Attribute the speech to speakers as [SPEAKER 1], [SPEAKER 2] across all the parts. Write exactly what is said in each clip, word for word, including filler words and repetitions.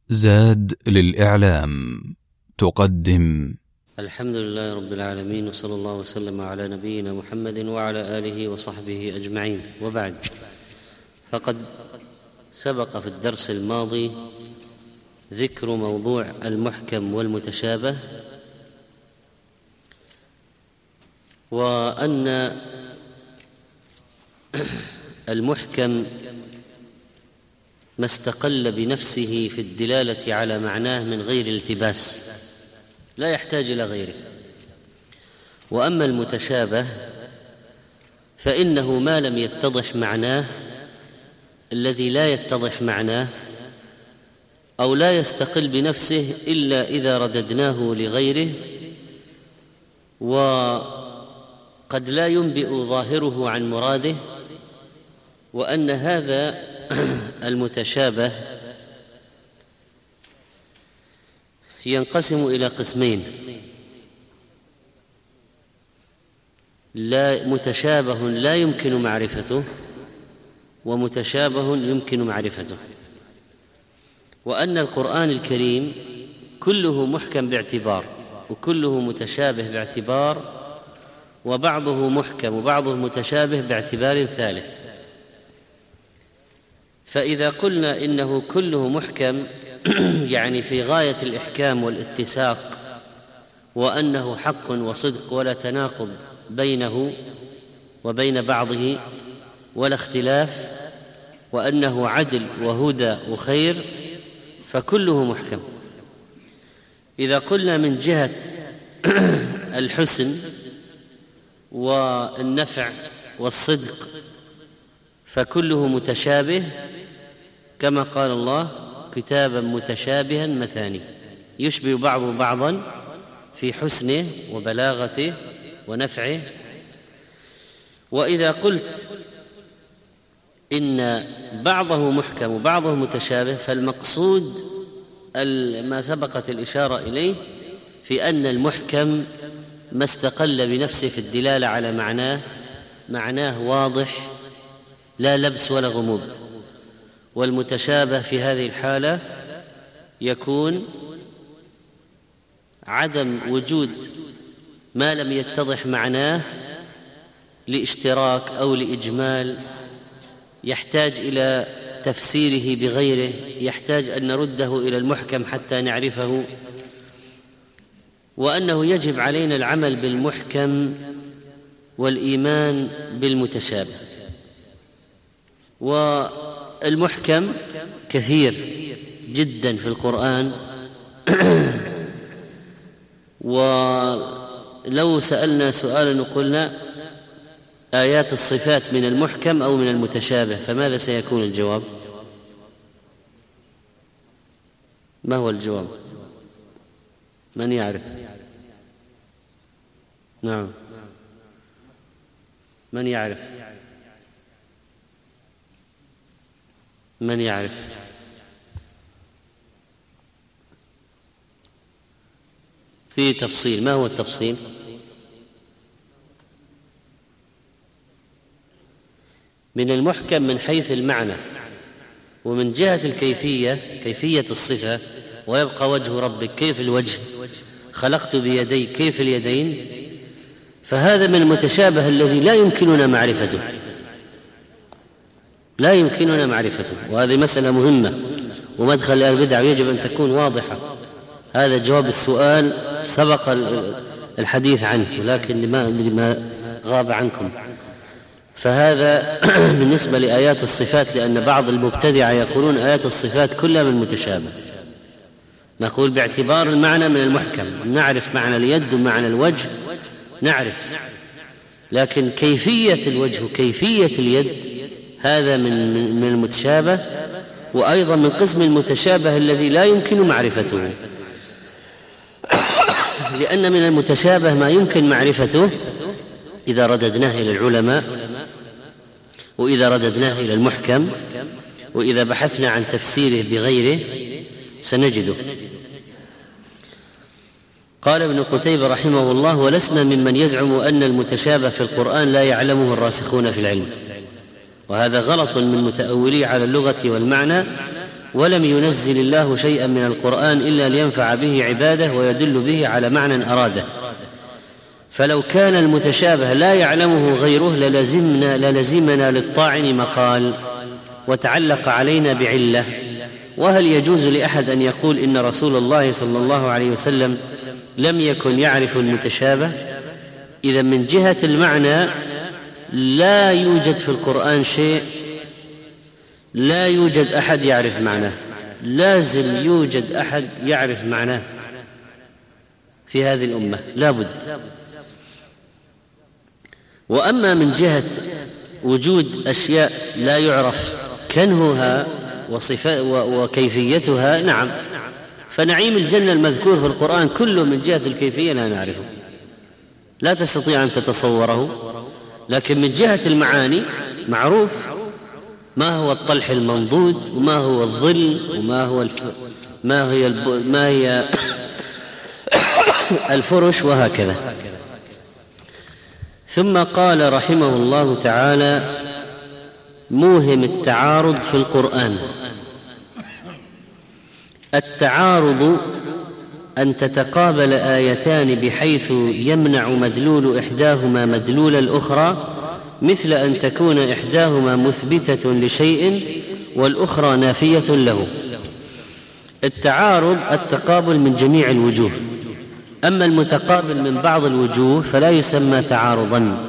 [SPEAKER 1] زاد للإعلام تقدم
[SPEAKER 2] الحمد لله رب العالمين، وصلى الله وسلم على نبينا محمد وعلى آله وصحبه أجمعين، وبعد. فقد سبق في الدرس الماضي ذكر موضوع المحكم والمتشابه، وأن المحكم ما استقل بنفسه في الدلالة على معناه من غير التباس، لا يحتاج إلى غيره. وأما المتشابه فإنه ما لم يتضح معناه، الذي لا يتضح معناه أو لا يستقل بنفسه إلا إذا رددناه لغيره، وقد لا ينبئ ظاهره عن مراده. وأن هذا المتشابه ينقسم إلى قسمين: لا متشابه لا يمكن معرفته، ومتشابه يمكن معرفته. وأن القرآن الكريم كله محكم باعتبار، وكله متشابه باعتبار، وبعضه محكم وبعضه متشابه باعتبار ثالث. فإذا قلنا إنه كله محكم يعني في غاية الإحكام والاتساق، وأنه حق وصدق ولا تناقض بينه وبين بعضه ولا اختلاف، وأنه عدل وهدى وخير، فكله محكم. إذا قلنا من جهة الحسن والنفع والصدق فكله متشابه، كما قال الله: كتابا متشابها مثاني، يشبه بعضه بعضا في حسنه وبلاغته ونفعه. وإذا قلت إن بعضه محكم وبعضه متشابه، فالمقصود ما سبقت الإشارة إليه في أن المحكم ما استقل بنفسه في الدلالة على معناه، معناه واضح لا لبس ولا غموض. والمتشابه في هذه الحالة يكون عدم وجود ما لم يتضح معناه لاشتراك أو لإجمال، يحتاج إلى تفسيره بغيره، يحتاج أن نرده إلى المحكم حتى نعرفه. وأنه يجب علينا العمل بالمحكم والإيمان بالمتشابه. والمحكم كثير جدا في القرآن، ولو سألنا سؤالا وقلنا آيات الصفات من المحكم أو من المتشابه، فماذا سيكون الجواب؟ ما هو الجواب؟ من يعرف؟ نعم، من يعرف؟ من يعرف؟ في تفصيل. ما هو التفصيل؟ من المحكم من حيث المعنى، ومن جهة الكيفية، كيفية الصفة، ويبقى وجه ربك كيف الوجه، خلقت بيدي كيف اليدين، فهذا من المتشابه الذي لا يمكننا معرفته، لا يمكننا معرفته. وهذه مسألة مهمة، ومدخل البدع يجب أن تكون واضحة. هذا جواب السؤال سبق الحديث عنه، ولكن ما أدري ما غاب عنكم. فهذا بالنسبة لآيات الصفات، لأن بعض المبتدعة يقولون آيات الصفات كلها من متشابه. نقول باعتبار المعنى من المحكم، نعرف معنى اليد ومعنى الوجه نعرف، لكن كيفية الوجه وكيفية اليد هذا من من المتشابه، وأيضا من قسم المتشابه الذي لا يمكن معرفته. لأن من المتشابه ما يمكن معرفته إذا رددناه إلى العلماء، وإذا رددناه إلى المحكم، وإذا بحثنا عن تفسيره بغيره سنجده. قال ابن قتيبة رحمه الله: ولسنا ممن يزعم أن المتشابه في القرآن لا يعلمه الراسخون في العلم. وهذا غلط من متأولي على اللغة والمعنى، ولم ينزل الله شيئا من القرآن إلا لينفع به عباده ويدل به على معنى أراده. فلو كان المتشابه لا يعلمه غيره للزمنا, للزمنا للطاعن مقال وتعلق علينا بعلة. وهل يجوز لأحد أن يقول إن رسول الله صلى الله عليه وسلم لم يكن يعرف المتشابه؟ إذا من جهة المعنى لا يوجد في القرآن شيء لا يوجد أحد يعرف معناه، لازم يوجد أحد يعرف معناه في هذه الأمة لا بد. وأما من جهة وجود أشياء لا يعرف كنهها وكيفيتها، نعم، فنعيم الجنة المذكور في القرآن كله من جهة الكيفية لا نعرفه، لا تستطيع أن تتصوره. لكن من جهة المعاني معروف ما هو الطلح المنضود وما هو الظل وما هو الف... ما هي الب... ما هي الفرش وهكذا. ثم قال رحمه الله تعالى: موهم التعارض في القرآن. التعارض أن تتقابل آيتان بحيث يمنع مدلول إحداهما مدلول الأخرى، مثل أن تكون إحداهما مثبتة لشيء والأخرى نافية له. التعارض التقابل من جميع الوجوه، أما المتقابل من بعض الوجوه فلا يسمى تعارضا.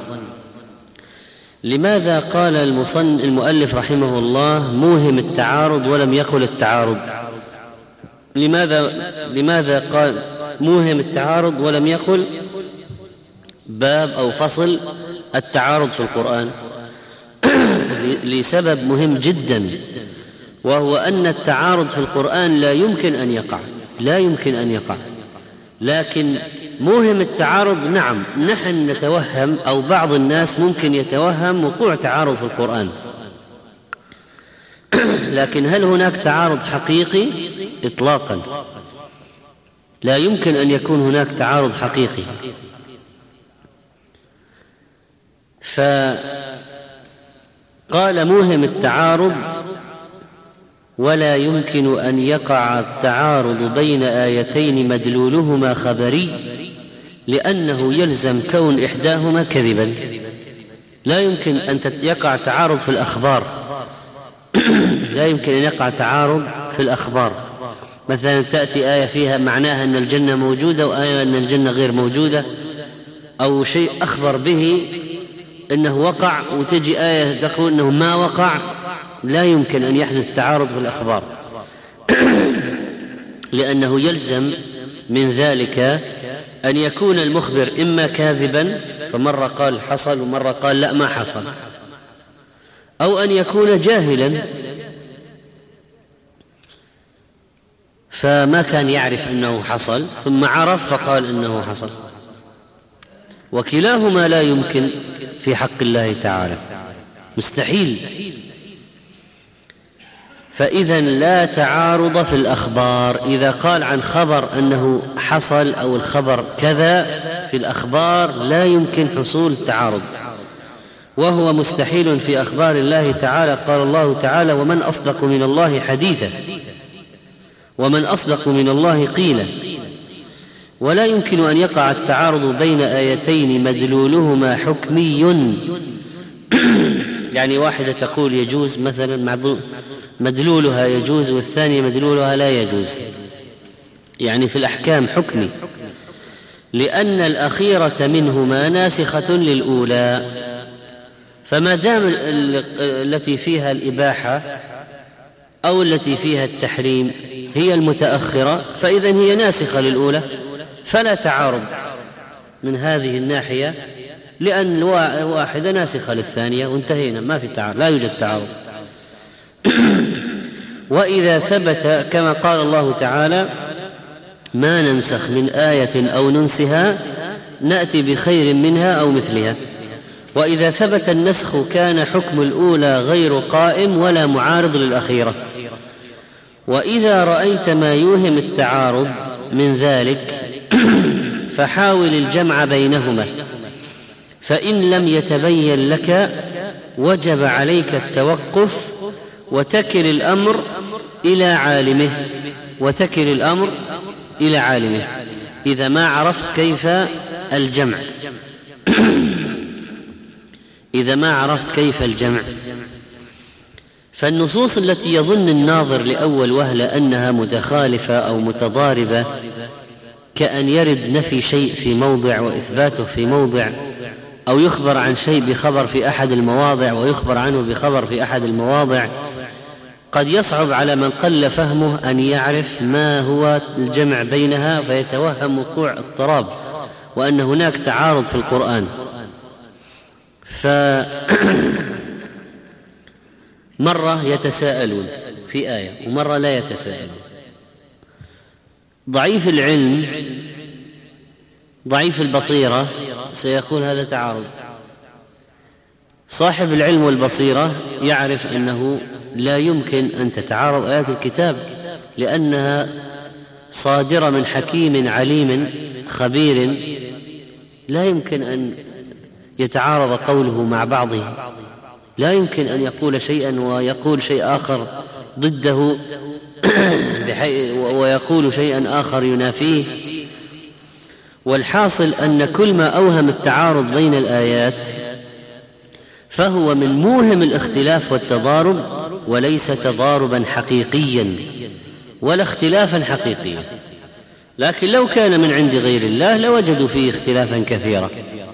[SPEAKER 2] لماذا قال المصنف المؤلف رحمه الله موهم التعارض ولم يقل التعارض؟ لماذا لماذا قال موهم التعارض ولم يقل باب أو فصل التعارض في القرآن؟ لسبب مهم جدا، وهو أن التعارض في القرآن لا يمكن أن يقع لا يمكن أن يقع لكن موهم التعارض، نعم، نحن نتوهم أو بعض الناس ممكن يتوهم وقوع تعارض في القرآن، لكن هل هناك تعارض حقيقي؟ إطلاقا لا يمكن أن يكون هناك تعارض حقيقي. فقال موهم التعارض ولا يمكن أن يقع التعارض بين آيتين مدلولهما خبري، لأنه يلزم كون إحداهما كذبا. لا يمكن أن يقع تعارض في الأخبار لا يمكن أن يقع تعارض في الأخبار. مثلا تأتي آية فيها معناها أن الجنة موجودة وآية أن الجنة غير موجودة، أو شيء أخبر به أنه وقع وتجي آية تقول أنه ما وقع. لا يمكن أن يحدث تعارض في الأخبار لأنه يلزم من ذلك أن يكون المخبر إما كاذبا فمرة قال حصل ومرة قال لا ما حصل، أو أن يكون جاهلا فما كان يعرف أنه حصل ثم عرف فقال أنه حصل، وكلاهما لا يمكن في حق الله تعالى، مستحيل. فإذا لا تعارض في الأخبار. إذا قال عن خبر أنه حصل أو الخبر كذا في الأخبار لا يمكن حصول تعارض، وهو مستحيل في أخبار الله تعالى. قال الله تعالى: ومن أصدق من الله حديثا ومن أصدق من الله قيلا. ولا يمكن أن يقع التعارض بين آيتين مدلولهما حكمي يعني واحدة تقول يجوز مثلا مدلولها يجوز والثانية مدلولها لا يجوز، يعني في الأحكام حكمي، لأن الأخيرة منهما ناسخة للأولى. فما دام التي فيها الإباحة أو التي فيها التحريم هي المتأخرة فإذن هي ناسخة للأولى، فلا تعارض من هذه الناحية، لأن واحدة ناسخة للثانية وانتهينا، ما في تعارض، لا يوجد تعارض. وإذا ثبت كما قال الله تعالى: ما ننسخ من آية أو ننسها نأتي بخير منها أو مثلها. وإذا ثبت النسخ كان حكم الأولى غير قائم ولا معارض للأخيرة. وإذا رأيت ما يوهم التعارض من ذلك فحاول الجمع بينهما، فإن لم يتبين لك وجب عليك التوقف وتكل الأمر إلى عالمه وتكل الأمر إلى عالمه إذا ما عرفت كيف الجمع إذا ما عرفت كيف الجمع فالنصوص التي يظن الناظر لأول وهلة أنها متخالفة أو متضاربة، كأن يرد نفي شيء في موضع وإثباته في موضع، أو يخبر عن شيء بخبر في أحد المواضع ويخبر عنه بخبر في أحد المواضع، قد يصعب على من قل فهمه أن يعرف ما هو الجمع بينها، فيتوهم وقوع اضطراب وأن هناك تعارض في القرآن. فمرة يتساءلون في آية ومرة لا يتساءلون. ضعيف العلم ضعيف البصيرة سيقول هذا تعارض. صاحب العلم والبصيرة يعرف أنه لا يمكن أن تتعارض آيات الكتاب، لأنها صادرة من حكيم عليم خبير، لا يمكن أن يتعارض قوله مع بعضه، لا يمكن أن يقول شيئا ويقول شيء آخر ضده ويقول شيئا آخر ينافيه. والحاصل أن كل ما أوهم التعارض بين الآيات فهو من موهم الاختلاف والتضارب، وليس تضاربا حقيقيا ولا اختلافا حقيقيا. لكن لو كان من عند غير الله لوجدوا فيه اختلافا كثيرا.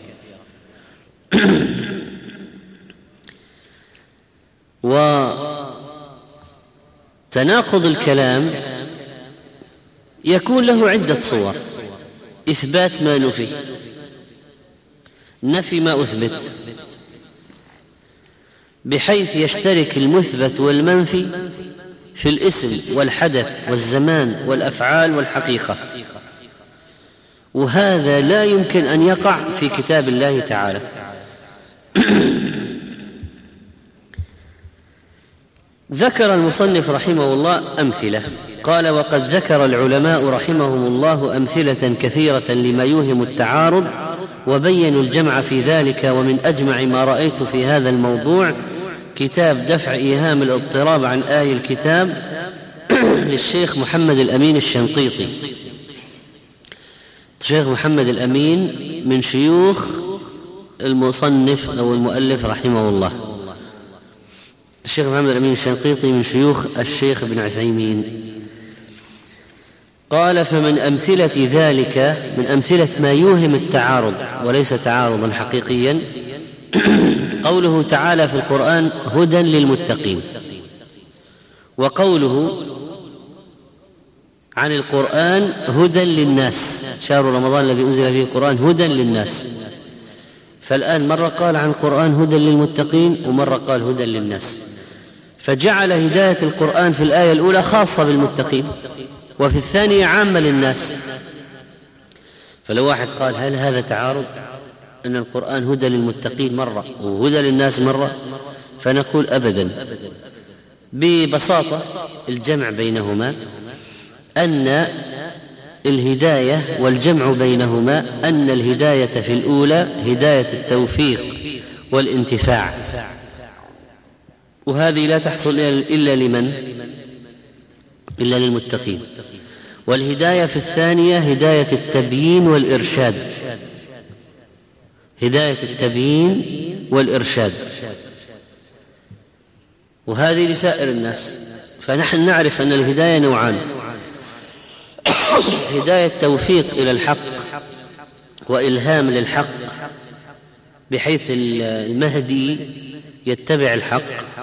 [SPEAKER 2] وتناقض الكلام يكون له عدة صور: إثبات ما نفي، نفي ما أثبت، بحيث يشترك المثبت والمنفي في الاسم والحدث والزمان والأفعال والحقيقة، وهذا لا يمكن أن يقع في كتاب الله تعالى. ذكر المصنف رحمه الله أمثلة، قال: وقد ذكر العلماء رحمهم الله أمثلة كثيرة لما يوهم التعارض، وبينوا الجمع في ذلك. ومن أجمع ما رأيت في هذا الموضوع كتاب دفع إيهام الاضطراب عن آي الكتاب للشيخ محمد الأمين الشنقيطي. الشيخ محمد الأمين من شيوخ المصنف أو المؤلف رحمه الله. الشيخ محمد الأمين الشنقيطي من شيوخ الشيخ ابن عثيمين. قال: فمن أمثلة ذلك، من أمثلة ما يوهم التعارض وليس تعارضا حقيقيا، قوله تعالى في القرآن: هدى للمتقين. وقوله عن القرآن: هدى للناس، شهر رمضان الذي أنزل فيه القرآن هدى للناس. فالآن مرة قال عن القرآن هدى للمتقين ومرة قال هدى للناس، فجعل هداية القرآن في الآية الأولى خاصة بالمتقين وفي الثانية عامة للناس. فلو واحد قال: هل هذا تعارض أن القرآن هدى للمتقين مرة وهدى للناس مرة؟ فنقول: أبدا. ببساطة الجمع بينهما أن الهداية والجمع بينهما أن الهداية في الأولى هداية التوفيق والانتفاع، وهذه لا تحصل إلا لمن؟ إلا للمتقين. والهداية في الثانية هداية التبيين والإرشاد، هداية التبيين والإرشاد، وهذه لسائر الناس. فنحن نعرف أن الهداية نوعان: هداية توفيق إلى الحق وإلهام للحق بحيث المهدي يتبع الحق،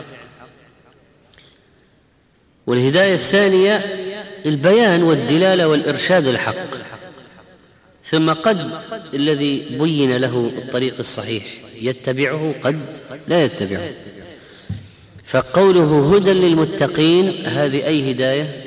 [SPEAKER 2] والهداية الثانية البيان والدلالة والإرشاد الحق. ثم قد الذي بين له الطريق الصحيح يتبعه، قد لا يتبعه. فقوله هدى للمتقين هذه أي هداية؟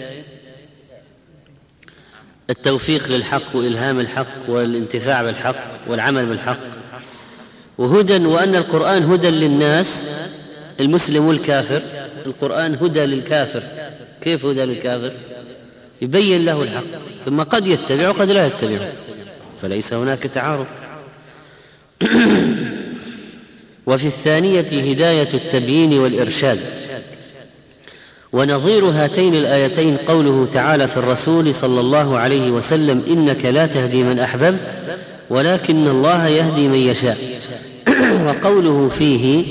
[SPEAKER 2] التوفيق للحق وإلهام الحق والانتفاع بالحق والعمل بالحق. وهدى، وأن القرآن هدى للناس، المسلم والكافر. القرآن هدى للكافر. كيف هدى للكافر؟ يبين له الحق، ثم قد يتبع وقد لا يتبع، فليس هناك تعارض. وفي الثانية هداية التبيين والإرشاد. ونظير هاتين الآيتين قوله تعالى في الرسول صلى الله عليه وسلم: إنك لا تهدي من أحببت ولكن الله يهدي من يشاء. وقوله فيه: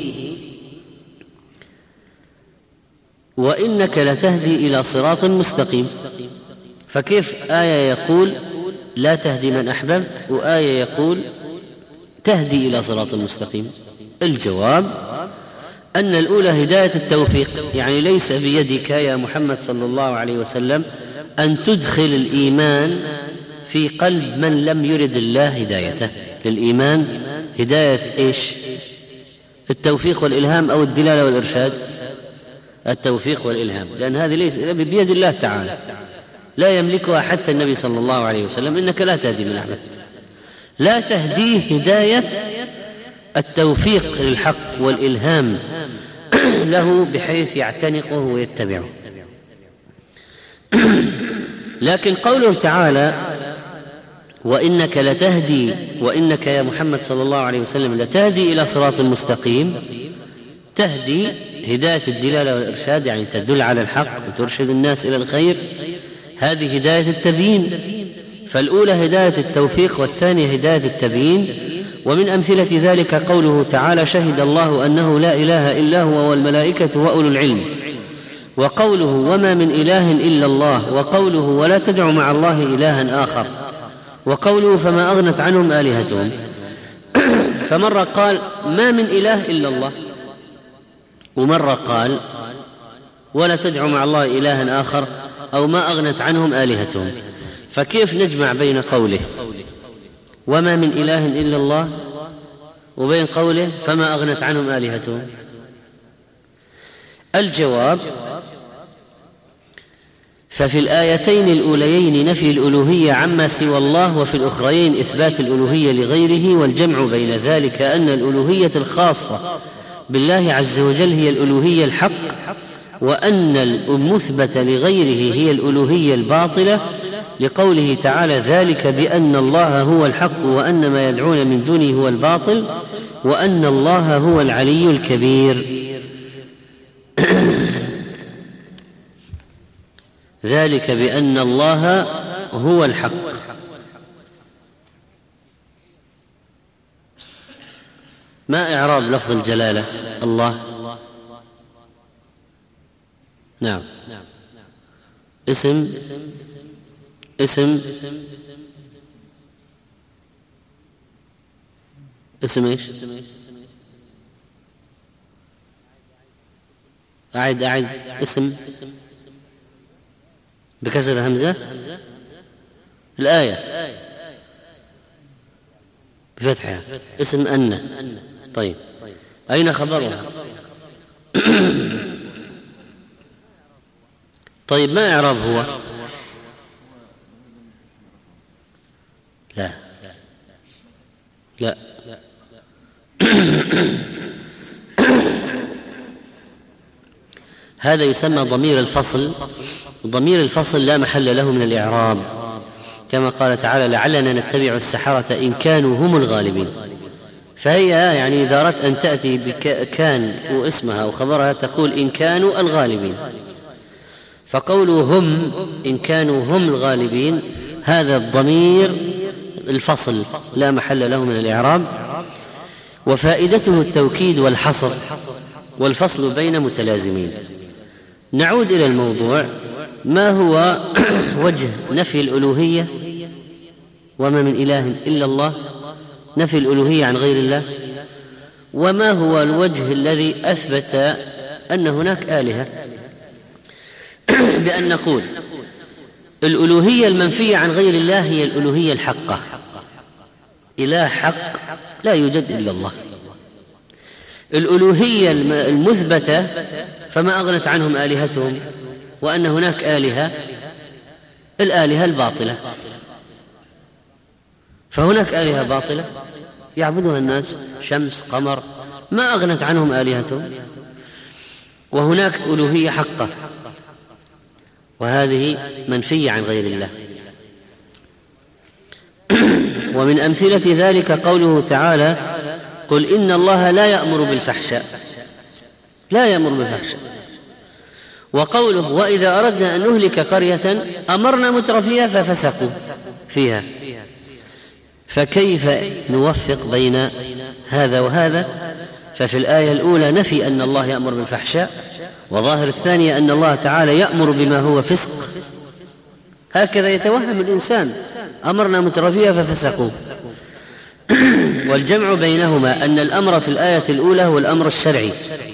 [SPEAKER 2] وإنك لتهدي إلى صراط مستقيم. فكيف آية يقول لا تهدي من أحببت وآية يقول تهدي إلى صراط مستقيم؟ الجواب أن الأولى هداية التوفيق، يعني ليس بيدك يا محمد صلى الله عليه وسلم أن تدخل الإيمان في قلب من لم يرد الله هدايته للإيمان. هداية إيش؟ التوفيق والإلهام أو الدلالة والإرشاد؟ التوفيق والإلهام، لأن هذه ليس بيد الله تعالى، لا يملكها حتى النبي صلى الله عليه وسلم. إنك لا تهدي من أحببت، لا تهديه هداية التوفيق للحق والإلهام له بحيث يعتنقه ويتبعه. لكن قوله تعالى: وإنك لتهدي، وإنك يا محمد صلى الله عليه وسلم لتهدي إلى صراط مستقيم، تهدي هداية الدلالة والإرشاد، يعني تدل على الحق وترشد الناس إلى الخير، هذه هداية التبيين. فالأولى هداية التوفيق والثانية هداية التبيين. ومن أمثلة ذلك قوله تعالى: شهد الله أنه لا إله إلا هو والملائكة وأولو العلم. وقوله: وما من إله إلا الله. وقوله: ولا تدع مع الله إلها آخر. وقوله: فما أغنت عنهم آلهتهم. فمرة قال ما من إله إلا الله، ومرة قال ولا تدع مع الله إلها آخر أو ما أغنت عنهم آلهتهم. فكيف نجمع بين قوله وما من إله إلا الله وبين قوله فما أغنت عنهم آلهتهم؟ الجواب: ففي الآيتين الأوليين نفي الألوهية عما سوى الله، وفي الأخرين إثبات الألوهية لغيره. والجمع بين ذلك أن الألوهية الخاصة بالله عز وجل هي الألوهية الحق، وأن المثبت لغيره هي الألوهية الباطلة، لقوله تعالى: ذلك بأن الله هو الحق وأن ما يدعون من دونه هو الباطل وأن الله هو العلي الكبير. ذلك بأن الله هو الحق. ما إعراب لفظ الجلالة الله؟ نعم، اسم اسم اسم ايش؟ أعد أعد اسم بكسر الهمزة. الآية بفتحها اسم أن. طيب أين خبرها؟ طيب ما إعراب هو؟ لا لا هذا يسمى ضمير الفصل. ضمير الفصل لا محل له من الإعراب، كما قال تعالى: لعلنا نتبع السحرة إن كانوا هم الغالبين. فهي يعني إذا أردت أن تأتي بكان واسمها وخبرها تقول إن كانوا الغالبين. فقولوا هم إن كانوا هم الغالبين هذا الضمير الفصل لا محل له من الإعراب، وفائدته التوكيد والحصر والفصل بين متلازمين. نعود إلى الموضوع. ما هو وجه نفي الألوهية؟ وما من إله إلا الله، نفي الألوهية عن غير الله. وما هو الوجه الذي أثبت أن هناك آلهة؟ بأن نقول الألوهية المنفية عن غير الله هي الألوهية الحقة. إله حق لا يوجد إلا الله. الألوهية المثبتة فما أغنت عنهم آلهتهم، وأن هناك آلهة، الآلهة الباطلة. فهناك آلهة باطلة يعبدها الناس، شمس، قمر، ما أغنت عنهم آلهتهم. وهناك ألوهية حقة وهذه منفية عن غير الله. ومن أمثلة ذلك قوله تعالى: قل إن الله لا يأمر بالفحشاء. لا يأمر بالفحشاء. وقوله وإذا أردنا أن نهلك قرية أمرنا مترفيها ففسقوا فيها. فكيف نوفق بين هذا وهذا؟ ففي الآية الأولى نفي أن الله يأمر بالفحشاء، وظاهر الثانية أن الله تعالى يأمر بما هو فسق. هكذا يتوهم الإنسان، أمرنا مترفيها ففسقوا. والجمع بينهما أن الأمر في الآية الأولى هو الأمر الشرعي،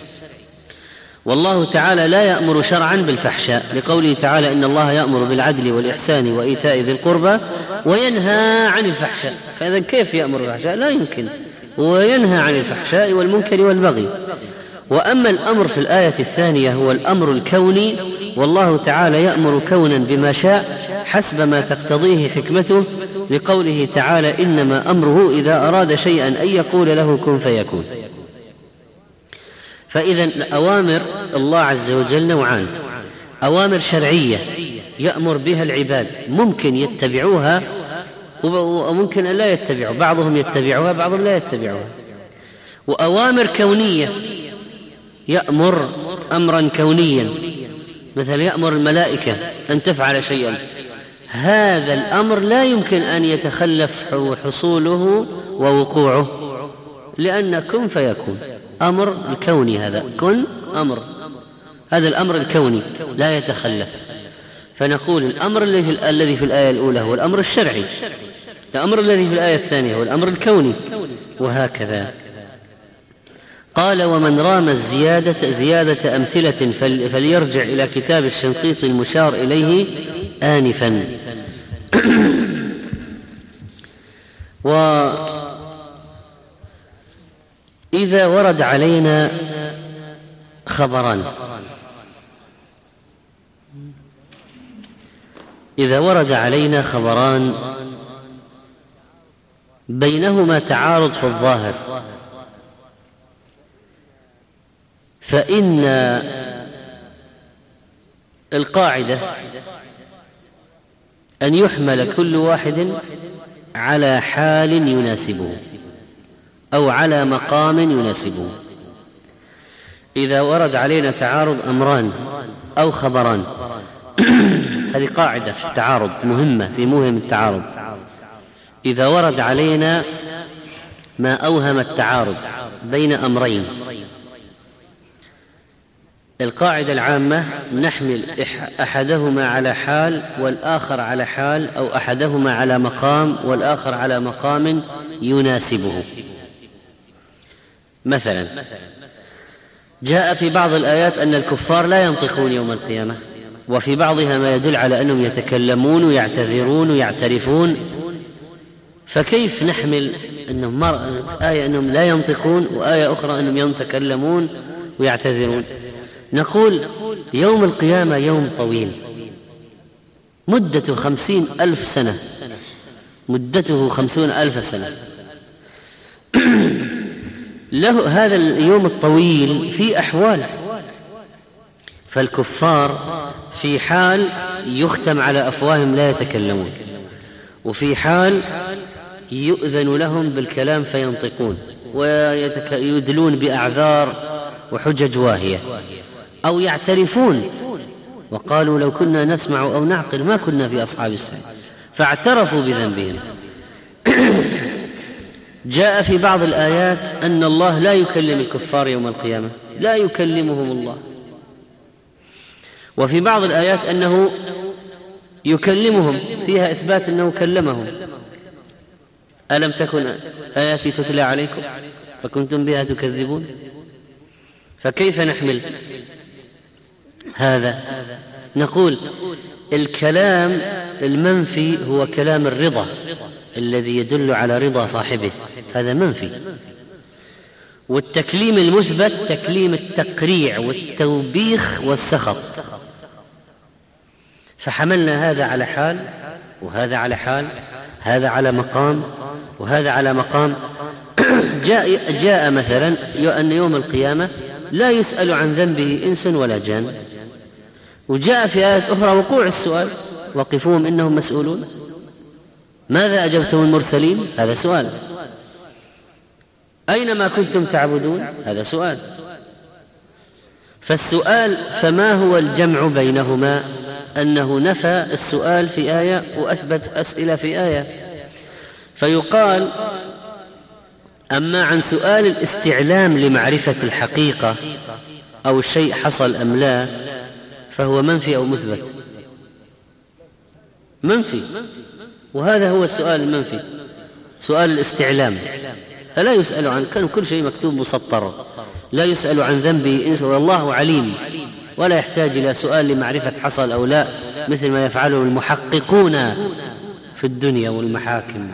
[SPEAKER 2] والله تعالى لا يأمر شرعا بالفحشاء، لقوله تعالى إن الله يأمر بالعدل والإحسان وإيتاء ذي القربى وينهى عن الفحشاء. فإذا كيف يأمر بالفحشاء؟ لا يمكن. وينهى عن الفحشاء والمنكر والبغي. وأما الأمر في الآية الثانية هو الأمر الكوني، والله تعالى يأمر كونا بما شاء حسب ما تقتضيه حكمته، لقوله تعالى إنما أمره إذا أراد شيئا أن يقول له كن فيكون. فإذا أوامر الله عز وجل نوعان: أوامر شرعية يأمر بها العباد ممكن يتبعوها وممكن أن لا يتبعوا، بعضهم يتبعوها بعضهم لا يتبعوها. وأوامر كونية يأمر أمرا كونيا، مثلا يأمر الملائكة أن تفعل شيئا، هذا الأمر لا يمكن أن يتخلف حصوله ووقوعه، لأن كن فيكون أمر الكوني، هذا كن أمر، هذا الأمر الكوني لا يتخلف. فنقول الأمر الذي في الآية الأولى هو الأمر الشرعي، الأمر الذي في الآية الثانية هو الأمر الكوني، وهكذا. قال ومن رام الزيادة زيادة أمثلة فليرجع إلى كتاب الشنقيطي المشار إليه آنفا. وإذا ورد علينا خبران، إذا ورد علينا خبران بينهما تعارض في الظاهر، فإن القاعدة أن يحمل كل واحد على حال يناسبه أو على مقام يناسبه. إذا ورد علينا تعارض أمران أو خبران، هذه قاعدة في التعارض مهمة، في مهم التعارض. إذا ورد علينا ما أوهم التعارض بين أمرين، القاعدة العامة نحمل أحدهما على حال والآخر على حال، أو أحدهما على مقام والآخر على مقام يناسبه. مثلا جاء في بعض الآيات أن الكفار لا ينطقون يوم القيامة، وفي بعضها ما يدل على أنهم يتكلمون ويعتذرون ويعترفون. فكيف نحمل أنهم آية أنهم لا ينطقون وآية أخرى أنهم يتكلمون ويعتذرون؟ نقول يوم القيامة يوم طويل، مدته خمسين ألف سنة، مدته خمسون ألف سنة. له هذا اليوم الطويل في أحوال، فالكفار في حال يختم على أفواههم لا يتكلمون، وفي حال يؤذن لهم بالكلام فينطقون ويدلون بأعذار وحجج واهية، أو يعترفون وقالوا لو كنا نسمع أو نعقل ما كنا في أصحاب السعير، فاعترفوا بذنبهم. جاء في بعض الآيات أن الله لا يكلم الكفار يوم القيامة، لا يكلمهم الله. وفي بعض الآيات أنه يكلمهم، فيها إثبات أنه كلمهم. ألم تكن آياتي تتلى عليكم فكنتم بها تكذبون؟ فكيف نحمل هذا؟ نقول الكلام المنفي هو كلام الرضا الذي يدل على رضا صاحبه، هذا منفي. والتكليم المثبت تكليم التقريع والتوبيخ والسخط. فحملنا هذا على حال وهذا على حال، هذا على مقام وهذا على مقام. جاء, جاء مثلا أن يوم القيامة لا يسأل عن ذنبه إنس ولا جان، وجاء في آية أخرى وقوع السؤال وقفوهم إنهم مسؤولون. ماذا أجبتم المرسلين؟ هذا سؤال. أينما كنتم تعبدون؟ هذا سؤال. فالسؤال فما هو الجمع بينهما؟ أنه نفى السؤال في آية وأثبت أسئلة في آية. فيقال أما عن سؤال الاستعلام لمعرفة الحقيقة أو الشيء حصل أم لا فهو منفي أو مثبت؟ منفي، وهذا هو السؤال المنفي، سؤال الاستعلام. فلا يسأل عن كان كل شيء مكتوب مسطر، لا يسأل عن ذنبه إنس والله عليم، ولا يحتاج إلى سؤال لمعرفة حصل أو لا مثل ما يفعله المحققون في الدنيا والمحاكم.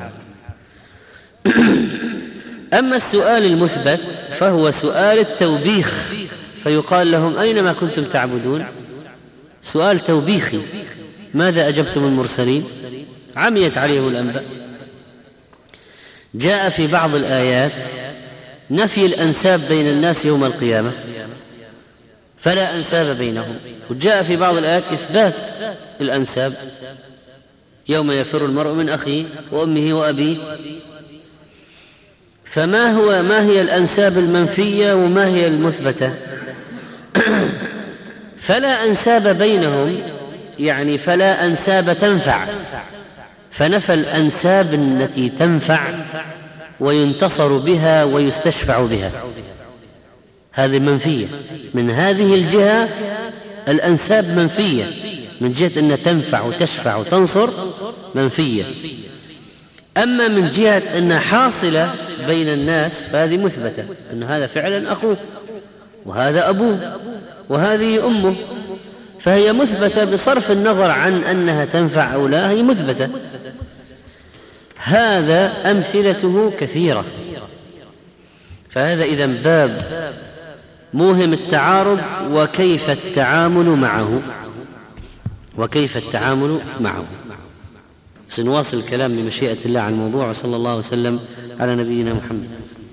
[SPEAKER 2] أما السؤال المثبت فهو سؤال التوبيخ، فيقال لهم أينما كنتم تعبدون، سؤال توبيخي، ماذا أجبتم المرسلين؟ عميت عليهم الأنباء. جاء في بعض الآيات نفي الأنساب بين الناس يوم القيامة فلا أنساب بينهم، وجاء في بعض الآيات إثبات الأنساب يوم يفر المرء من أخيه وأمه وأبيه. فما هو ما هي الأنساب المنفية وما هي المثبتة؟ فلا أنساب بينهم يعني فلا أنساب تنفع، فنفى الأنساب التي تنفع وينتصر بها ويستشفع بها، هذه منفية. من هذه الجهة الأنساب منفية، من جهة أنها تنفع وتشفع وتنصر منفية. أما من جهة أنها حاصلة بين الناس فهذه مثبتة، أن هذا فعلا أخوه وهذا أبوه وهذه أمه، فهي مثبتة بصرف النظر عن أنها تنفع أو لا، هي مثبتة. هذا أمثلته كثيرة. فهذا إذن باب موهم التعارض وكيف التعامل معه وكيف التعامل معه. سنواصل الكلام بمشيئة الله عن الموضوع، وصلى الله وسلم على نبينا محمد.